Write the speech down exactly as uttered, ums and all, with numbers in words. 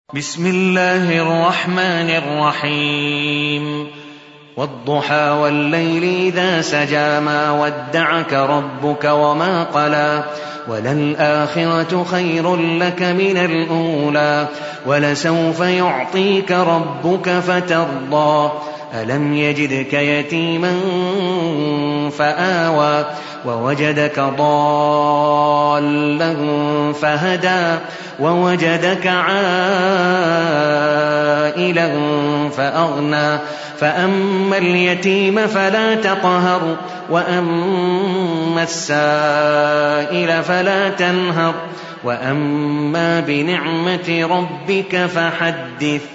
بسم الله الرحمن الرحيم والضحى والليل إذا سجى ما ودعك ربك وما قلى وللآخرة خير لك من الأولى ولسوف يعطيك ربك فترضى ألم يجدك يتيما فآوى ووجدك ضالا فهدى ووجدك عائلا فأغنى فأما اليتيم فلا تقهر وأما السائل فلا تنهر وأما بنعمة ربك فحدث.